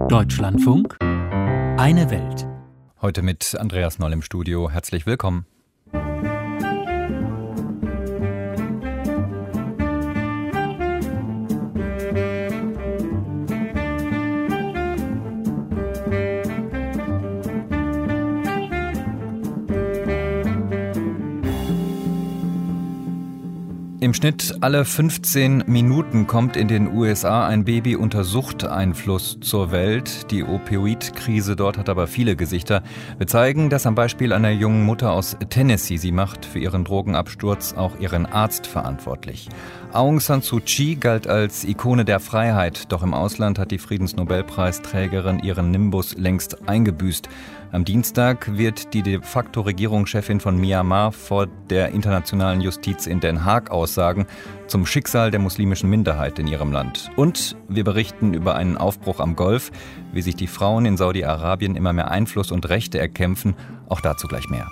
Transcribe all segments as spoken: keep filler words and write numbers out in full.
Deutschlandfunk, eine Welt. Heute mit Andreas Noll im Studio. Herzlich willkommen. Im Schnitt alle fünfzehn Minuten kommt in den U S A ein Baby unter Suchteinfluss zur Welt. Die Opioidkrise dort hat aber viele Gesichter. Wir zeigen das am Beispiel einer jungen Mutter aus Tennessee. Sie macht für ihren Drogenabsturz auch ihren Arzt verantwortlich. Aung San Suu Kyi galt als Ikone der Freiheit. Doch im Ausland hat die Friedensnobelpreisträgerin ihren Nimbus längst eingebüßt. Am Dienstag wird die de facto Regierungschefin von Myanmar vor der internationalen Justiz in Den Haag aussagen zum Schicksal der muslimischen Minderheit in ihrem Land. Und wir berichten über einen Aufbruch am Golf, wie sich die Frauen in Saudi-Arabien immer mehr Einfluss und Rechte erkämpfen. Auch dazu gleich mehr.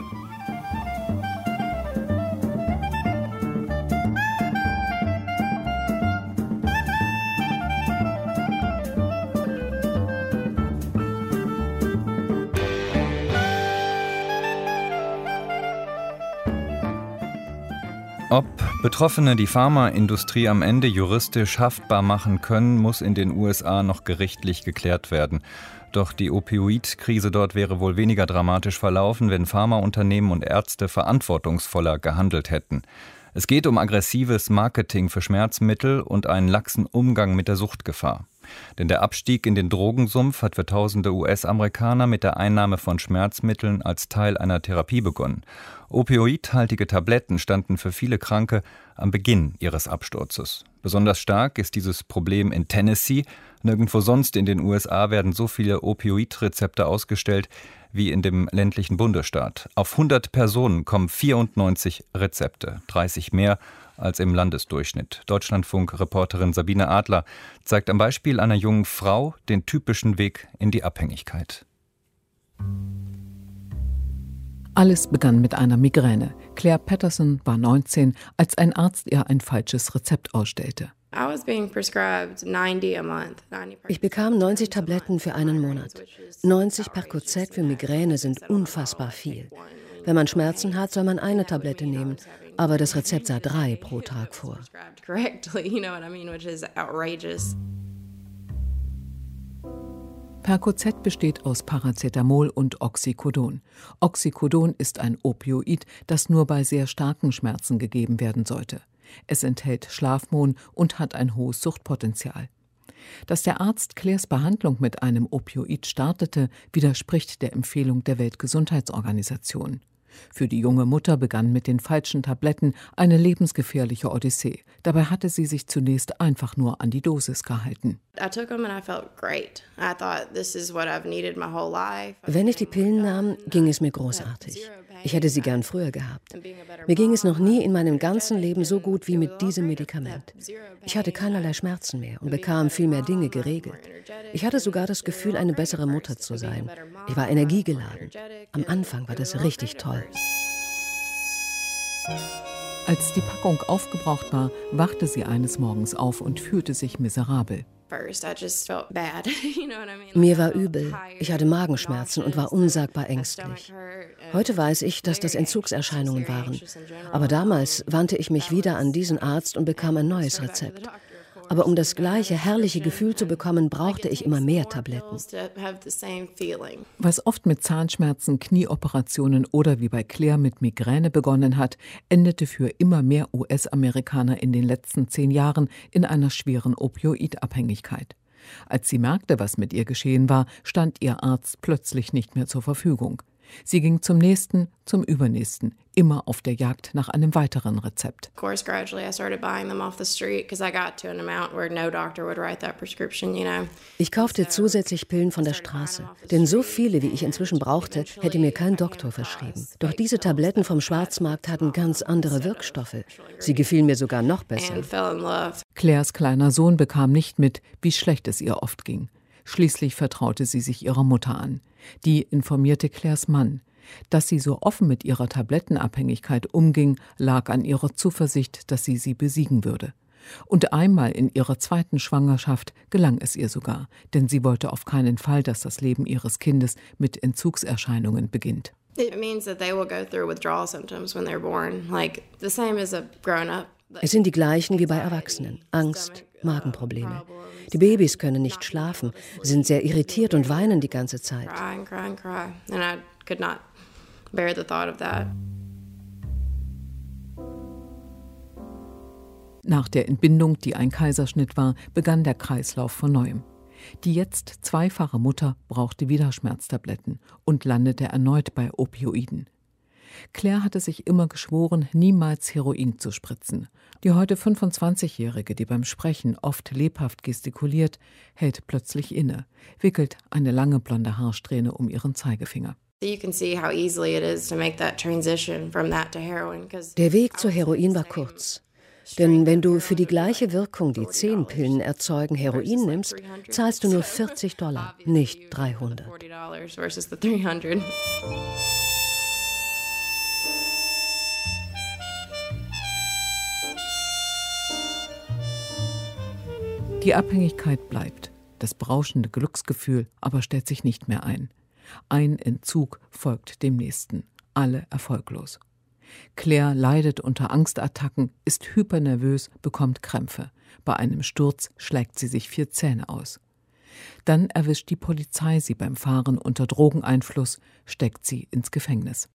Ob Betroffene die Pharmaindustrie am Ende juristisch haftbar machen können, muss in den U S A noch gerichtlich geklärt werden. Doch die Opioidkrise dort wäre wohl weniger dramatisch verlaufen, wenn Pharmaunternehmen und Ärzte verantwortungsvoller gehandelt hätten. Es geht um aggressives Marketing für Schmerzmittel und einen laxen Umgang mit der Suchtgefahr. Denn der Abstieg in den Drogensumpf hat für tausende U S-Amerikaner mit der Einnahme von Schmerzmitteln als Teil einer Therapie begonnen. Opioidhaltige Tabletten standen für viele Kranke am Beginn ihres Absturzes. Besonders stark ist dieses Problem in Tennessee. Nirgendwo sonst in den U S A werden so viele Opioidrezepte ausgestellt wie in dem ländlichen Bundesstaat. Auf hundert Personen kommen vierundneunzig Rezepte, dreißig mehr als im Landesdurchschnitt. Deutschlandfunk-Reporterin Sabine Adler zeigt am Beispiel einer jungen Frau den typischen Weg in die Abhängigkeit. Alles begann mit einer Migräne. Claire Patterson war neunzehn, als ein Arzt ihr ein falsches Rezept ausstellte. Ich bekam neunzig Tabletten für einen Monat. neunzig Percocet für Migräne sind unfassbar viel. Wenn man Schmerzen hat, soll man eine Tablette nehmen. Aber das Rezept sah drei pro Tag vor. Percocet besteht aus Paracetamol und Oxycodon. Oxycodon ist ein Opioid, das nur bei sehr starken Schmerzen gegeben werden sollte. Es enthält Schlafmohn und hat ein hohes Suchtpotenzial. Dass der Arzt Claires Behandlung mit einem Opioid startete, widerspricht der Empfehlung der Weltgesundheitsorganisation. Für die junge Mutter begann mit den falschen Tabletten eine lebensgefährliche Odyssee. Dabei hatte sie sich zunächst einfach nur an die Dosis gehalten. Wenn ich die Pillen nahm, ging es mir großartig. Ich hätte sie gern früher gehabt. Mir ging es noch nie in meinem ganzen Leben so gut wie mit diesem Medikament. Ich hatte keinerlei Schmerzen mehr und bekam viel mehr Dinge geregelt. Ich hatte sogar das Gefühl, eine bessere Mutter zu sein. Ich war energiegeladen. Am Anfang war das richtig toll. Als die Packung aufgebraucht war, wachte sie eines Morgens auf und fühlte sich miserabel. Mir war übel, ich hatte Magenschmerzen und war unsagbar ängstlich. Heute weiß ich, dass das Entzugserscheinungen waren. Aber damals wandte ich mich wieder an diesen Arzt und bekam ein neues Rezept. Aber um das gleiche herrliche Gefühl zu bekommen, brauchte ich immer mehr Tabletten. Was oft mit Zahnschmerzen, Knieoperationen oder wie bei Claire mit Migräne begonnen hat, endete für immer mehr U S-Amerikaner in den letzten zehn Jahren in einer schweren Opioidabhängigkeit. Als sie merkte, was mit ihr geschehen war, stand ihr Arzt plötzlich nicht mehr zur Verfügung. Sie ging zum nächsten, zum übernächsten, immer auf der Jagd nach einem weiteren Rezept. Ich kaufte zusätzlich Pillen von der Straße, denn so viele, wie ich inzwischen brauchte, hätte mir kein Doktor verschrieben. Doch diese Tabletten vom Schwarzmarkt hatten ganz andere Wirkstoffe. Sie gefielen mir sogar noch besser. Claires kleiner Sohn bekam nicht mit, wie schlecht es ihr oft ging. Schließlich vertraute sie sich ihrer Mutter an. Die informierte Claires Mann. Dass sie so offen mit ihrer Tablettenabhängigkeit umging, lag an ihrer Zuversicht, dass sie sie besiegen würde. Und einmal in ihrer zweiten Schwangerschaft gelang es ihr sogar, denn sie wollte auf keinen Fall, dass das Leben ihres Kindes mit Entzugserscheinungen beginnt. Es sind die gleichen wie bei Erwachsenen. Angst, Magenprobleme. Die Babys können nicht schlafen, sind sehr irritiert und weinen die ganze Zeit. Nach der Entbindung, die ein Kaiserschnitt war, begann der Kreislauf von neuem. Die jetzt zweifache Mutter brauchte wieder Schmerztabletten und landete erneut bei Opioiden. Claire hatte sich immer geschworen, niemals Heroin zu spritzen. Die heute fünfundzwanzigjährige, die beim Sprechen oft lebhaft gestikuliert, hält plötzlich inne, wickelt eine lange blonde Haarsträhne um ihren Zeigefinger. Der Weg zu Heroin war kurz. Denn wenn du für die gleiche Wirkung, die zehn Pillen erzeugen, Heroin nimmst, zahlst du nur vierzig Dollar, nicht dreihundert. Die Abhängigkeit bleibt. Das berauschende Glücksgefühl aber stellt sich nicht mehr ein. Ein Entzug folgt dem nächsten. Alle erfolglos. Claire leidet unter Angstattacken, ist hypernervös, bekommt Krämpfe. Bei einem Sturz schlägt sie sich vier Zähne aus. Dann erwischt die Polizei sie beim Fahren unter Drogeneinfluss, steckt sie ins Gefängnis.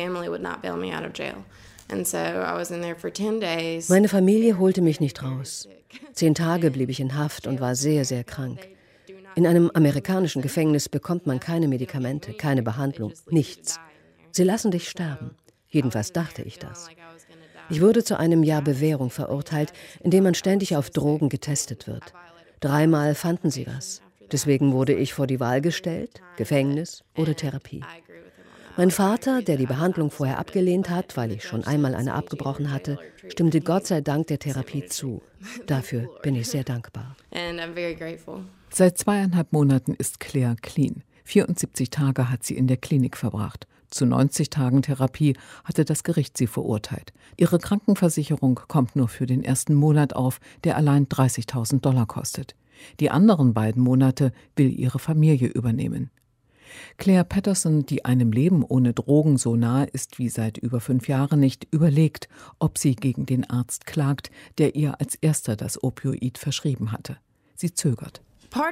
Meine Familie holte mich nicht raus. Zehn Tage blieb ich in Haft und war sehr, sehr krank. In einem amerikanischen Gefängnis bekommt man keine Medikamente, keine Behandlung, nichts. Sie lassen dich sterben. Jedenfalls dachte ich das. Ich wurde zu einem Jahr Bewährung verurteilt, in dem man ständig auf Drogen getestet wird. Dreimal fanden sie was. Deswegen wurde ich vor die Wahl gestellt, Gefängnis oder Therapie. Mein Vater, der die Behandlung vorher abgelehnt hat, weil ich schon einmal eine abgebrochen hatte, stimmte Gott sei Dank der Therapie zu. Dafür bin ich sehr dankbar. Seit zweieinhalb Monaten ist Claire clean. vierundsiebzig Tage hat sie in der Klinik verbracht. Zu neunzig Tagen Therapie hatte das Gericht sie verurteilt. Ihre Krankenversicherung kommt nur für den ersten Monat auf, der allein dreißigtausend Dollar kostet. Die anderen beiden Monate will ihre Familie übernehmen. Claire Patterson, die einem Leben ohne Drogen so nahe ist wie seit über fünf Jahren nicht, überlegt, ob sie gegen den Arzt klagt, der ihr als erster das Opioid verschrieben hatte. Sie zögert.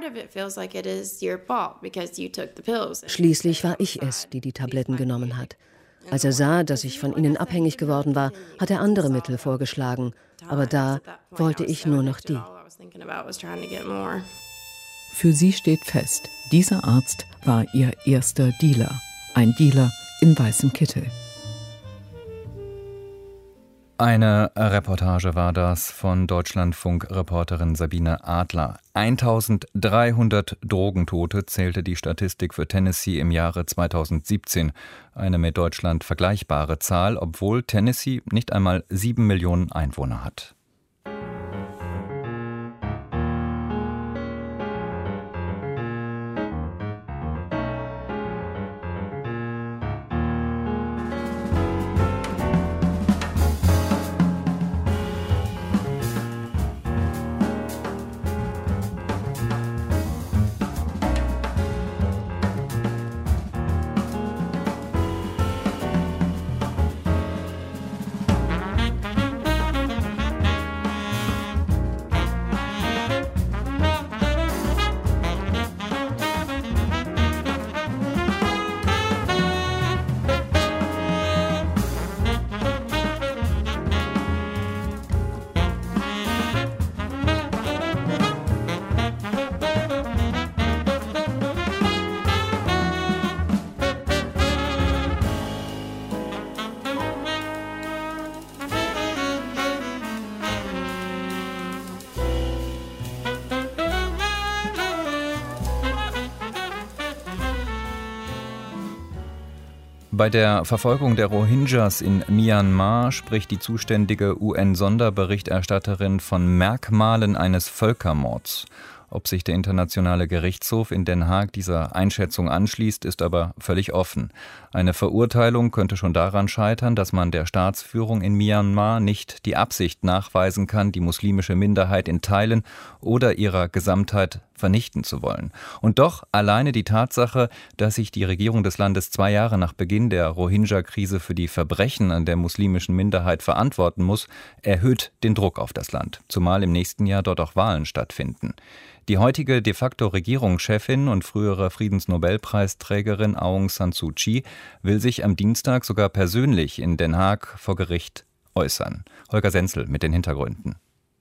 Schließlich war ich es, die die Tabletten genommen hat. Als er sah, dass ich von ihnen abhängig geworden war, hat er andere Mittel vorgeschlagen. Aber da wollte ich nur noch die. Für sie steht fest, dieser Arzt war ihr erster Dealer. Ein Dealer in weißem Kittel. Eine Reportage war das von Deutschlandfunk-Reporterin Sabine Adler. eintausenddreihundert Drogentote zählte die Statistik für Tennessee im Jahre zweitausendsiebzehn. Eine mit Deutschland vergleichbare Zahl, obwohl Tennessee nicht einmal sieben Millionen Einwohner hat. Bei der Verfolgung der Rohingyas in Myanmar spricht die zuständige U N-Sonderberichterstatterin von Merkmalen eines Völkermords. Ob sich der Internationale Gerichtshof in Den Haag dieser Einschätzung anschließt, ist aber völlig offen. Eine Verurteilung könnte schon daran scheitern, dass man der Staatsführung in Myanmar nicht die Absicht nachweisen kann, die muslimische Minderheit in Teilen oder ihrer Gesamtheit vernichten zu wollen. Und doch alleine die Tatsache, dass sich die Regierung des Landes zwei Jahre nach Beginn der Rohingya-Krise für die Verbrechen an der muslimischen Minderheit verantworten muss, erhöht den Druck auf das Land, zumal im nächsten Jahr dort auch Wahlen stattfinden. Die heutige de facto Regierungschefin und frühere Friedensnobelpreisträgerin Aung San Suu Kyi will sich am Dienstag sogar persönlich in Den Haag vor Gericht äußern. Holger Senzel mit den Hintergründen.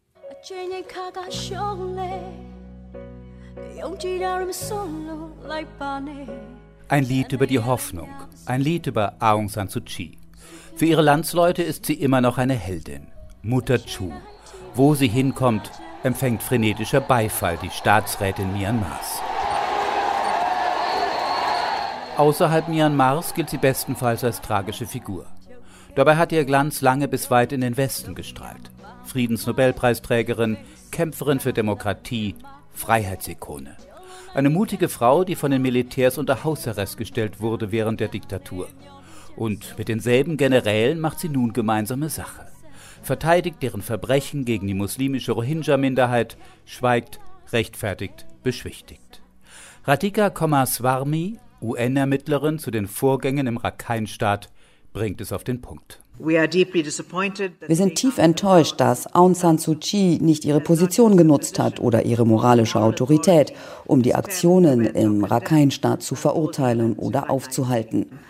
Ein Lied über die Hoffnung, ein Lied über Aung San Suu Kyi. Für ihre Landsleute ist sie immer noch eine Heldin, Mutter Chu. Wo sie hinkommt, empfängt frenetischer Beifall die Staatsrätin Myanmars. Außerhalb Myanmars gilt sie bestenfalls als tragische Figur. Dabei hat ihr Glanz lange bis weit in den Westen gestrahlt. Friedensnobelpreisträgerin, Kämpferin für Demokratie, Freiheitsikone. Eine mutige Frau, die von den Militärs unter Hausarrest gestellt wurde während der Diktatur. Und mit denselben Generälen macht sie nun gemeinsame Sache. Verteidigt deren Verbrechen gegen die muslimische Rohingya-Minderheit, schweigt, rechtfertigt, beschwichtigt. Radhika Kumaraswamy, U N-Ermittlerin zu den Vorgängen im Rakhine-Staat, bringt es auf den Punkt. Wir sind tief enttäuscht, dass Aung San Suu Kyi nicht ihre Position genutzt hat oder ihre moralische Autorität, um die Aktionen im Rakhine-Staat zu verurteilen oder aufzuhalten.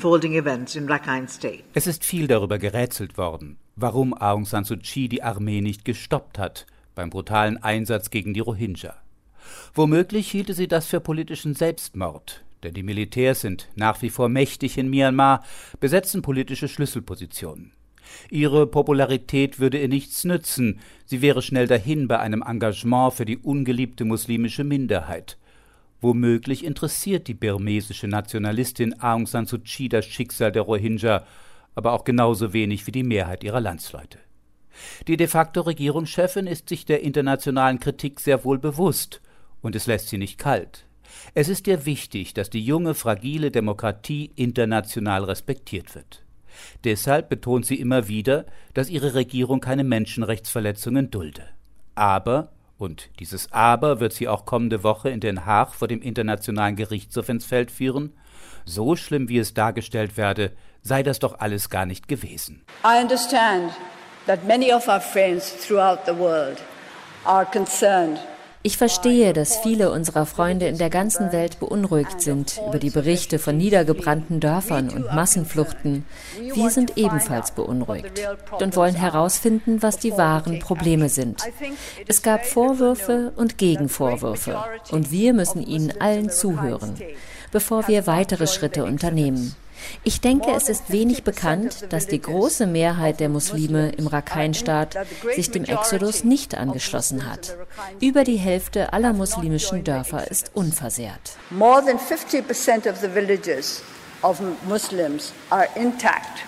Es ist viel darüber gerätselt worden, warum Aung San Suu Kyi die Armee nicht gestoppt hat beim brutalen Einsatz gegen die Rohingya. Womöglich hielte sie das für politischen Selbstmord, denn die Militärs sind nach wie vor mächtig in Myanmar, besetzen politische Schlüsselpositionen. Ihre Popularität würde ihr nichts nützen, sie wäre schnell dahin bei einem Engagement für die ungeliebte muslimische Minderheit. Womöglich interessiert die birmesische Nationalistin Aung San Suu Kyi das Schicksal der Rohingya, aber auch genauso wenig wie die Mehrheit ihrer Landsleute. Die de facto Regierungschefin ist sich der internationalen Kritik sehr wohl bewusst, und es lässt sie nicht kalt. Es ist ihr wichtig, dass die junge, fragile Demokratie international respektiert wird. Deshalb betont sie immer wieder, dass ihre Regierung keine Menschenrechtsverletzungen dulde. Aber, und dieses Aber wird sie auch kommende Woche in Den Haag vor dem Internationalen Gerichtshof ins Feld führen, so schlimm wie es dargestellt werde, sei das doch alles gar nicht gewesen. I understand that many of our friends throughout the world are concerned. Ich verstehe, dass viele unserer Freunde in der ganzen Welt beunruhigt sind über die Berichte von niedergebrannten Dörfern und Massenfluchten. Wir sind ebenfalls beunruhigt und wollen herausfinden, was die wahren Probleme sind. Es gab Vorwürfe und Gegenvorwürfe und wir müssen ihnen allen zuhören, bevor wir weitere Schritte unternehmen. Ich denke, es ist wenig bekannt, dass die große Mehrheit der Muslime im Rakhine-Staat sich dem Exodus nicht angeschlossen hat. Über die Hälfte aller muslimischen Dörfer ist unversehrt. More than fifty percent of the villages of Muslims are intact.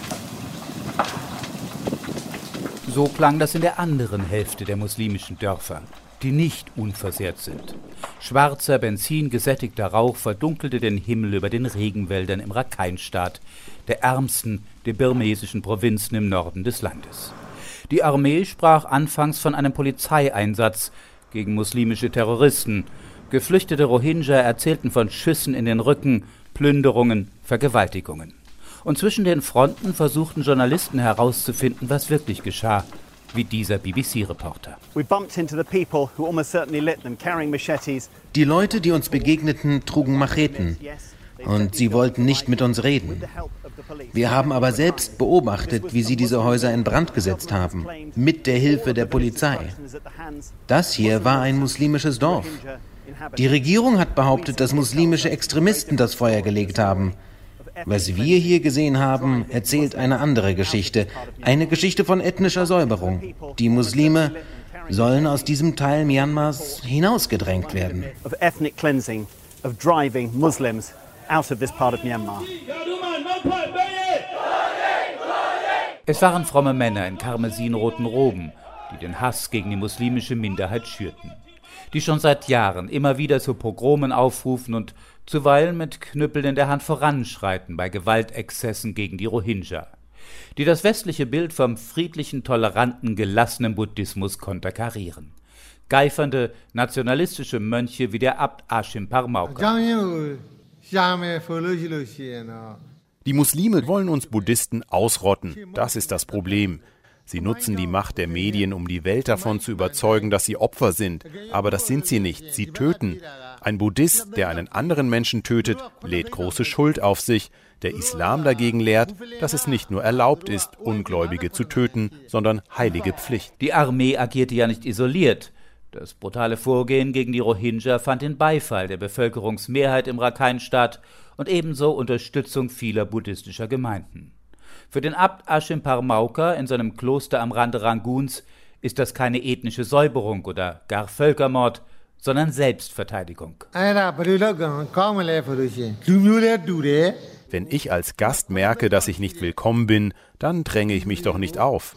So klang das in der anderen Hälfte der muslimischen Dörfer, die nicht unversehrt sind. Schwarzer, benzingesättigter Rauch verdunkelte den Himmel über den Regenwäldern im Rakhine-Staat, der ärmsten der birmesischen Provinzen im Norden des Landes. Die Armee sprach anfangs von einem Polizeieinsatz gegen muslimische Terroristen. Geflüchtete Rohingya erzählten von Schüssen in den Rücken, Plünderungen, Vergewaltigungen. Und zwischen den Fronten versuchten Journalisten herauszufinden, was wirklich geschah, wie dieser B B C-Reporter. Die Leute, die uns begegneten, trugen Macheten und sie wollten nicht mit uns reden. Wir haben aber selbst beobachtet, wie sie diese Häuser in Brand gesetzt haben, mit der Hilfe der Polizei. Das hier war ein muslimisches Dorf. Die Regierung hat behauptet, dass muslimische Extremisten das Feuer gelegt haben. Was wir hier gesehen haben, erzählt eine andere Geschichte. Eine Geschichte von ethnischer Säuberung. Die Muslime sollen aus diesem Teil Myanmars hinausgedrängt werden. Es waren fromme Männer in karmesinroten Roben, die den Hass gegen die muslimische Minderheit schürten. die schon seit Jahren immer wieder zu Pogromen aufrufen und zuweilen mit Knüppeln in der Hand voranschreiten bei Gewaltexzessen gegen die Rohingya, die das westliche Bild vom friedlichen, toleranten, gelassenen Buddhismus konterkarieren. Geifernde, nationalistische Mönche wie der Abt Ashim Parmauka. Die Muslime wollen uns Buddhisten ausrotten, das ist das Problem. Sie nutzen die Macht der Medien, um die Welt davon zu überzeugen, dass sie Opfer sind. Aber das sind sie nicht, sie töten. Ein Buddhist, der einen anderen Menschen tötet, lädt große Schuld auf sich. Der Islam dagegen lehrt, dass es nicht nur erlaubt ist, Ungläubige zu töten, sondern heilige Pflicht. Die Armee agierte ja nicht isoliert. Das brutale Vorgehen gegen die Rohingya fand den Beifall der Bevölkerungsmehrheit im Rakhine-Staat und ebenso Unterstützung vieler buddhistischer Gemeinden. Für den Abt Ashim Parmauka in seinem Kloster am Rande Ranguns ist das keine ethnische Säuberung oder gar Völkermord, sondern Selbstverteidigung. Wenn ich als Gast merke, dass ich nicht willkommen bin, dann dränge ich mich doch nicht auf.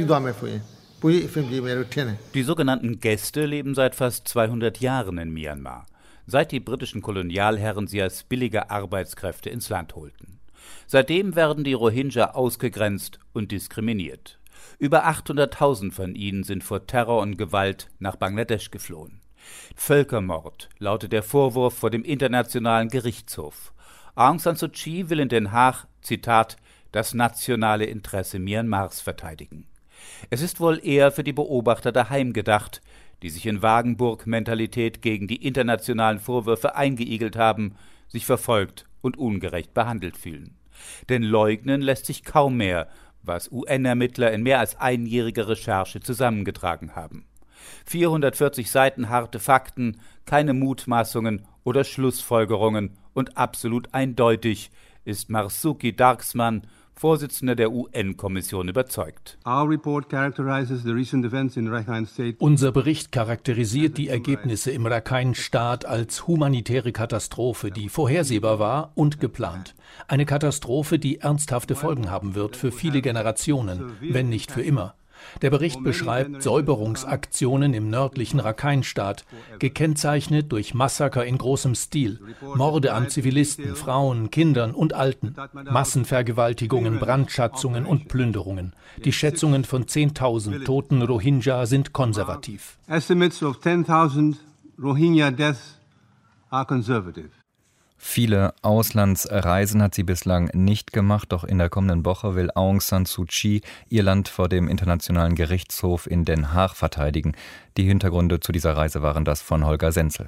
Die sogenannten Gäste leben seit fast zweihundert Jahren in Myanmar, seit die britischen Kolonialherren sie als billige Arbeitskräfte ins Land holten. Seitdem werden die Rohingya ausgegrenzt und diskriminiert. Über achthunderttausend von ihnen sind vor Terror und Gewalt nach Bangladesch geflohen. Völkermord lautet der Vorwurf vor dem Internationalen Gerichtshof. Aung San Suu Kyi will in Den Haag, Zitat, das nationale Interesse Myanmars verteidigen. Es ist wohl eher für die Beobachter daheim gedacht, die sich in Wagenburg-Mentalität gegen die internationalen Vorwürfe eingeigelt haben, sich verfolgt und ungerecht behandelt fühlen. Denn leugnen lässt sich kaum mehr, was U N-Ermittler in mehr als einjähriger Recherche zusammengetragen haben. vierhundertvierzig Seiten harte Fakten, keine Mutmaßungen oder Schlussfolgerungen und absolut eindeutig ist Marzuki Dargsman, Vorsitzender der U N-Kommission, überzeugt. Unser Bericht charakterisiert die Ergebnisse im Rakhine-Staat als humanitäre Katastrophe, die vorhersehbar war und geplant. Eine Katastrophe, die ernsthafte Folgen haben wird für viele Generationen, wenn nicht für immer. Der Bericht beschreibt Säuberungsaktionen im nördlichen Rakhine-Staat, gekennzeichnet durch Massaker in großem Stil, Morde an Zivilisten, Frauen, Kindern und Alten, Massenvergewaltigungen, Brandschatzungen und Plünderungen. Die Schätzungen von zehntausend toten Rohingya sind konservativ. Estimates of ten thousand Rohingya deaths are conservative. Viele Auslandsreisen hat sie bislang nicht gemacht, doch in der kommenden Woche will Aung San Suu Kyi ihr Land vor dem Internationalen Gerichtshof in Den Haag verteidigen. Die Hintergründe zu dieser Reise waren das von Holger Senzel.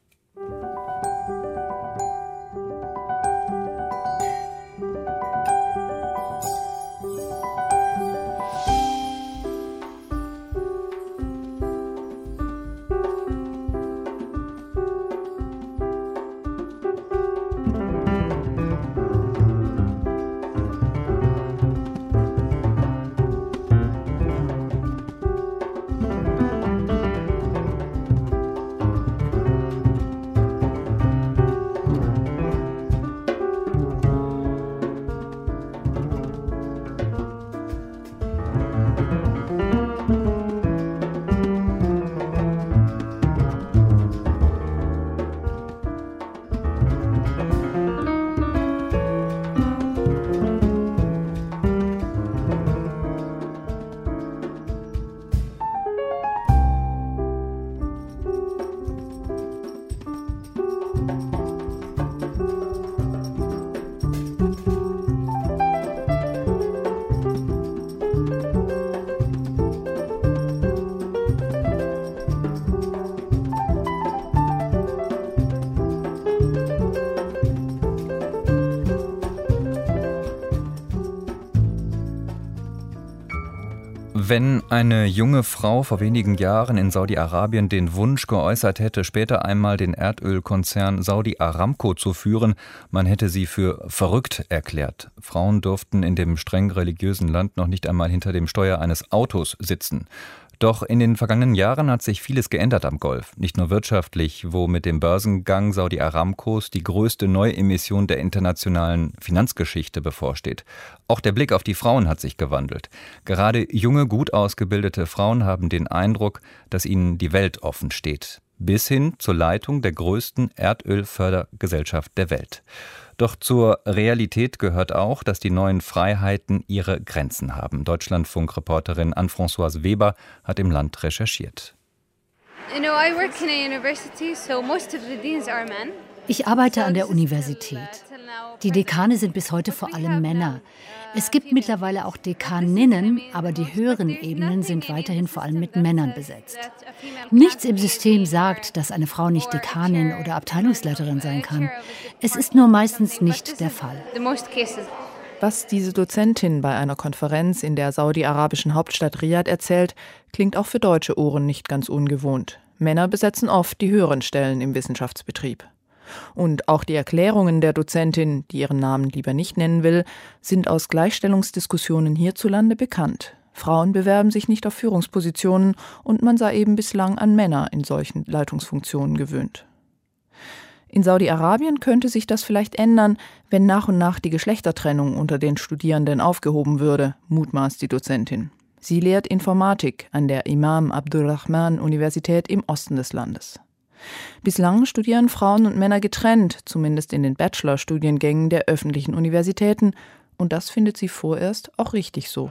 Wenn eine junge Frau vor wenigen Jahren in Saudi-Arabien den Wunsch geäußert hätte, später einmal den Erdölkonzern Saudi Aramco zu führen, man hätte sie für verrückt erklärt. Frauen durften in dem streng religiösen Land noch nicht einmal hinter dem Steuer eines Autos sitzen. Doch in den vergangenen Jahren hat sich vieles geändert am Golf. Nicht nur wirtschaftlich, wo mit dem Börsengang Saudi Aramcos die größte Neuemission der internationalen Finanzgeschichte bevorsteht. Auch der Blick auf die Frauen hat sich gewandelt. Gerade junge, gut ausgebildete Frauen haben den Eindruck, dass ihnen die Welt offen steht. bis hin zur Leitung der größten Erdölfördergesellschaft der Welt. Doch zur Realität gehört auch, dass die neuen Freiheiten ihre Grenzen haben. Deutschlandfunk-Reporterin Anne-Françoise Weber hat im Land recherchiert. Ich arbeite an der Universität. Die Dekane sind bis heute vor allem Männer. Es gibt mittlerweile auch Dekaninnen, aber die höheren Ebenen sind weiterhin vor allem mit Männern besetzt. Nichts im System sagt, dass eine Frau nicht Dekanin oder Abteilungsleiterin sein kann. Es ist nur meistens nicht der Fall. Was diese Dozentin bei einer Konferenz in der saudi-arabischen Hauptstadt Riad erzählt, klingt auch für deutsche Ohren nicht ganz ungewohnt. Männer besetzen oft die höheren Stellen im Wissenschaftsbetrieb. Und auch die Erklärungen der Dozentin, die ihren Namen lieber nicht nennen will, sind aus Gleichstellungsdiskussionen hierzulande bekannt. Frauen bewerben sich nicht auf Führungspositionen und man sei eben bislang an Männer in solchen Leitungsfunktionen gewöhnt. In Saudi-Arabien könnte sich das vielleicht ändern, wenn nach und nach die Geschlechtertrennung unter den Studierenden aufgehoben würde, mutmaßt die Dozentin. Sie lehrt Informatik an der Imam Abdurrahman Universität im Osten des Landes. Bislang studieren Frauen und Männer getrennt, zumindest in den Bachelorstudiengängen der öffentlichen Universitäten. Und das findet sie vorerst auch richtig so.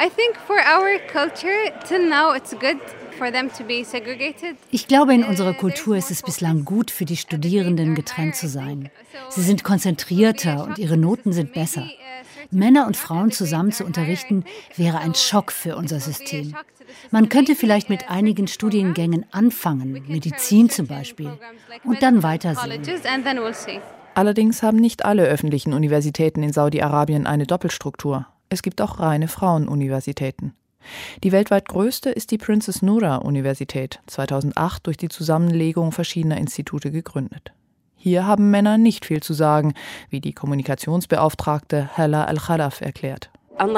Ich glaube, in unserer Kultur ist es bislang gut, für die Studierenden getrennt zu sein. Sie sind konzentrierter und ihre Noten sind besser. Männer und Frauen zusammen zu unterrichten, wäre ein Schock für unser System. Man könnte vielleicht mit einigen Studiengängen anfangen, Medizin zum Beispiel, und dann weitersehen. Allerdings haben nicht alle öffentlichen Universitäten in Saudi-Arabien eine Doppelstruktur. Es gibt auch reine Frauenuniversitäten. Die weltweit größte ist die Princess Noura Universität, zweitausendacht durch die Zusammenlegung verschiedener Institute gegründet. Hier haben Männer nicht viel zu sagen, wie die Kommunikationsbeauftragte Hala Al-Khalaf erklärt.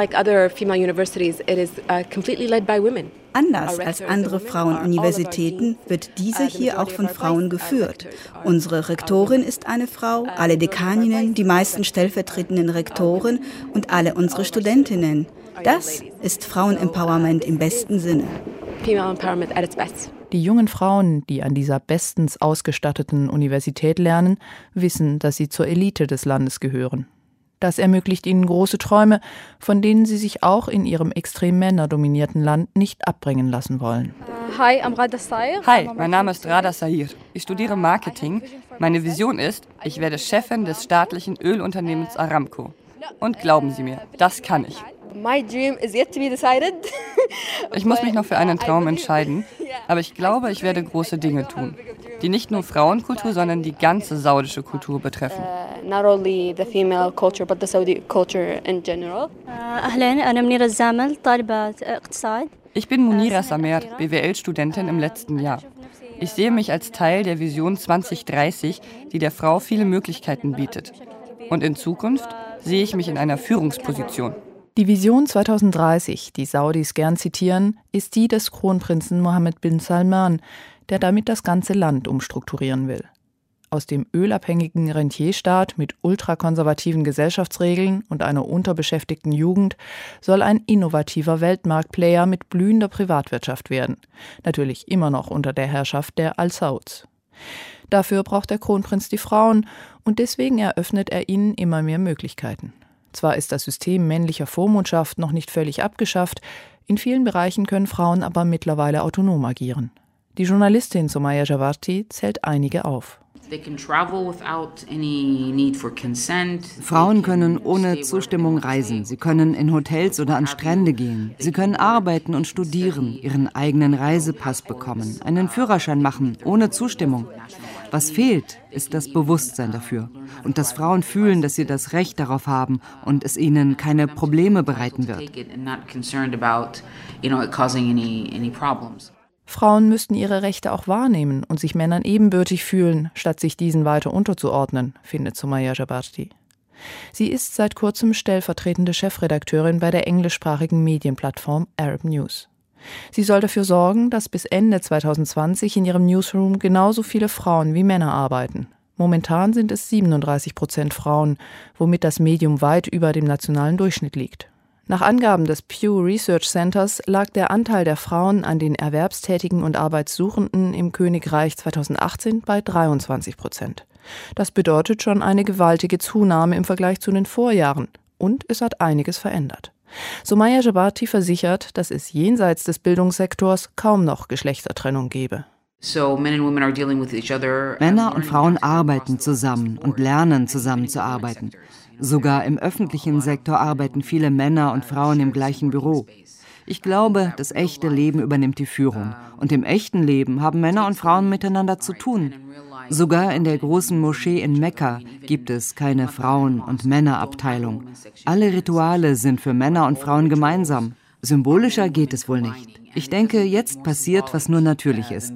Anders als andere Frauenuniversitäten wird diese hier auch von Frauen geführt. Unsere Rektorin ist eine Frau, alle Dekaninnen, die meisten stellvertretenden Rektoren und alle unsere Studentinnen. Das ist Frauenempowerment im besten Sinne. Die jungen Frauen, die an dieser bestens ausgestatteten Universität lernen, wissen, dass sie zur Elite des Landes gehören. Das ermöglicht ihnen große Träume, von denen sie sich auch in ihrem extrem männerdominierten Land nicht abbringen lassen wollen. Hi, Hi, mein Name ist Rada Sahir. Ich studiere Marketing. Meine Vision ist, ich werde Chefin des staatlichen Ölunternehmens Aramco. Und glauben Sie mir, das kann ich. Ich muss mich noch für einen Traum entscheiden, aber ich glaube, ich werde große Dinge tun, die nicht nur Frauenkultur, sondern die ganze saudische Kultur betreffen. Ich bin Munira Samer, B W L-Studentin im letzten Jahr. Ich sehe mich als Teil der Vision zwanzig dreißig, die der Frau viele Möglichkeiten bietet. Und in Zukunft sehe ich mich in einer Führungsposition. Die Vision zweitausenddreißig, die Saudis gern zitieren, ist die des Kronprinzen Mohammed bin Salman, der damit das ganze Land umstrukturieren will. Aus dem ölabhängigen Rentierstaat mit ultrakonservativen Gesellschaftsregeln und einer unterbeschäftigten Jugend soll ein innovativer Weltmarktplayer mit blühender Privatwirtschaft werden. Natürlich immer noch unter der Herrschaft der Al-Sauds. Dafür braucht der Kronprinz die Frauen und deswegen eröffnet er ihnen immer mehr Möglichkeiten. Zwar ist das System männlicher Vormundschaft noch nicht völlig abgeschafft, in vielen Bereichen können Frauen aber mittlerweile autonom agieren. Die Journalistin Somaya Javarti zählt einige auf. Frauen können ohne Zustimmung reisen. Sie können in Hotels oder an Strände gehen. Sie können arbeiten und studieren, ihren eigenen Reisepass bekommen, einen Führerschein machen, ohne Zustimmung. Was fehlt, ist das Bewusstsein dafür. Und dass Frauen fühlen, dass sie das Recht darauf haben und es ihnen keine Probleme bereiten wird. Frauen müssten ihre Rechte auch wahrnehmen und sich Männern ebenbürtig fühlen, statt sich diesen weiter unterzuordnen, findet Somaya Jabarti. Sie ist seit kurzem stellvertretende Chefredakteurin bei der englischsprachigen Medienplattform Arab News. Sie soll dafür sorgen, dass bis Ende zweitausendzwanzig in ihrem Newsroom genauso viele Frauen wie Männer arbeiten. Momentan sind es siebenunddreißig Prozent Frauen, womit das Medium weit über dem nationalen Durchschnitt liegt. Nach Angaben des Pew Research Centers lag der Anteil der Frauen an den Erwerbstätigen und Arbeitssuchenden im Königreich zweitausendachtzehn bei dreiundzwanzig Prozent. Das bedeutet schon eine gewaltige Zunahme im Vergleich zu den Vorjahren. Und es hat einiges verändert. Soumaya Jabbati versichert, dass es jenseits des Bildungssektors kaum noch Geschlechtertrennung gebe. Männer und Frauen arbeiten zusammen und lernen zusammenzuarbeiten. Sogar im öffentlichen Sektor arbeiten viele Männer und Frauen im gleichen Büro. Ich glaube, das echte Leben übernimmt die Führung. Und im echten Leben haben Männer und Frauen miteinander zu tun. Sogar in der großen Moschee in Mekka gibt es keine Frauen- und Männerabteilung. Alle Rituale sind für Männer und Frauen gemeinsam. Symbolischer geht es wohl nicht. Ich denke, jetzt passiert, was nur natürlich ist.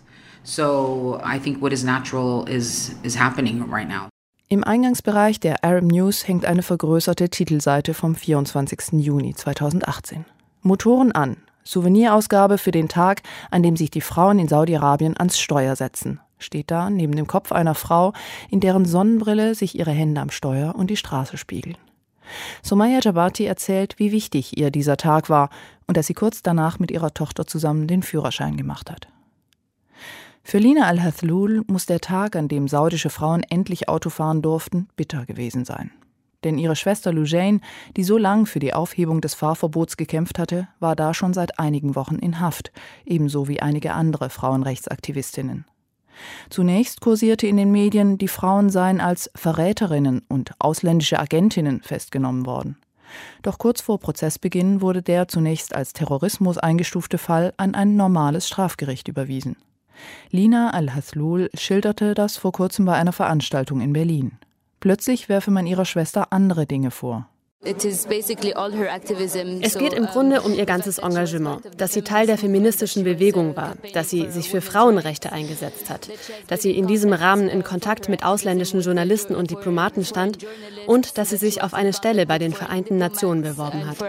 Im Eingangsbereich der Arab News hängt eine vergrößerte Titelseite vom vierundzwanzigsten Juni zweitausendachtzehn. Motoren an. Souvenirausgabe für den Tag, an dem sich die Frauen in Saudi-Arabien ans Steuer setzen. Steht da neben dem Kopf einer Frau, in deren Sonnenbrille sich ihre Hände am Steuer und die Straße spiegeln. Soumaya Jabbati erzählt, wie wichtig ihr dieser Tag war und dass sie kurz danach mit ihrer Tochter zusammen den Führerschein gemacht hat. Für Lina Al-Hathloul muss der Tag, an dem saudische Frauen endlich Auto fahren durften, bitter gewesen sein. Denn ihre Schwester Loujain, die so lang für die Aufhebung des Fahrverbots gekämpft hatte, war da schon seit einigen Wochen in Haft, ebenso wie einige andere Frauenrechtsaktivistinnen. Zunächst kursierte in den Medien, die Frauen seien als Verräterinnen und ausländische Agentinnen festgenommen worden. Doch kurz vor Prozessbeginn wurde der zunächst als Terrorismus eingestufte Fall an ein normales Strafgericht überwiesen. Lina Al-Hathloul schilderte das vor kurzem bei einer Veranstaltung in Berlin. Plötzlich werfe man ihrer Schwester andere Dinge vor. Es geht im Grunde um ihr ganzes Engagement, dass sie Teil der feministischen Bewegung war, dass sie sich für Frauenrechte eingesetzt hat, dass sie in diesem Rahmen in Kontakt mit ausländischen Journalisten und Diplomaten stand und dass sie sich auf eine Stelle bei den Vereinten Nationen beworben hat.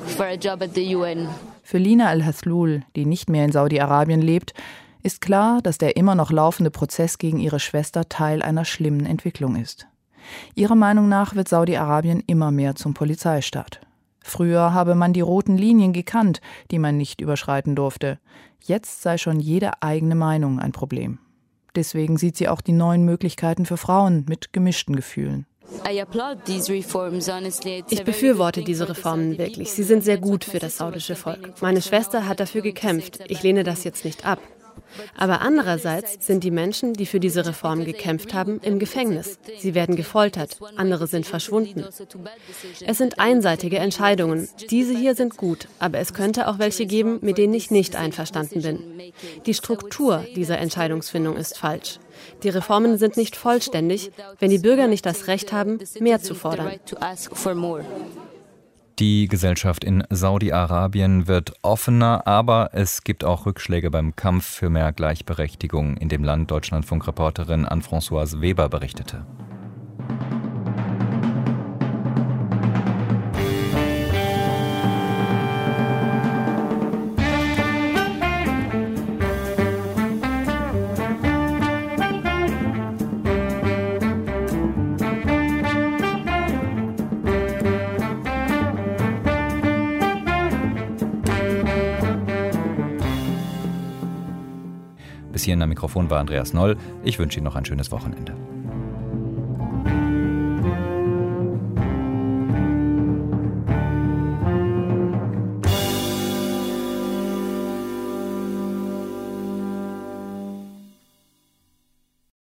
Für Lina Al-Hathloul, die nicht mehr in Saudi-Arabien lebt, ist klar, dass der immer noch laufende Prozess gegen ihre Schwester Teil einer schlimmen Entwicklung ist. Ihrer Meinung nach wird Saudi-Arabien immer mehr zum Polizeistaat. Früher habe man die roten Linien gekannt, die man nicht überschreiten durfte. Jetzt sei schon jede eigene Meinung ein Problem. Deswegen sieht sie auch die neuen Möglichkeiten für Frauen mit gemischten Gefühlen. Ich befürworte diese Reformen wirklich. Sie sind sehr gut für das saudische Volk. Meine Schwester hat dafür gekämpft. Ich lehne das jetzt nicht ab. Aber andererseits sind die Menschen, die für diese Reform gekämpft haben, im Gefängnis. Sie werden gefoltert, andere sind verschwunden. Es sind einseitige Entscheidungen. Diese hier sind gut, aber es könnte auch welche geben, mit denen ich nicht einverstanden bin. Die Struktur dieser Entscheidungsfindung ist falsch. Die Reformen sind nicht vollständig, wenn die Bürger nicht das Recht haben, mehr zu fordern. Die Gesellschaft in Saudi-Arabien wird offener, aber es gibt auch Rückschläge beim Kampf für mehr Gleichberechtigung in dem Land. Deutschlandfunk-Reporterin Anne-Françoise Weber berichtete. Bis hierhin am Mikrofon war Andreas Noll. Ich wünsche Ihnen noch ein schönes Wochenende.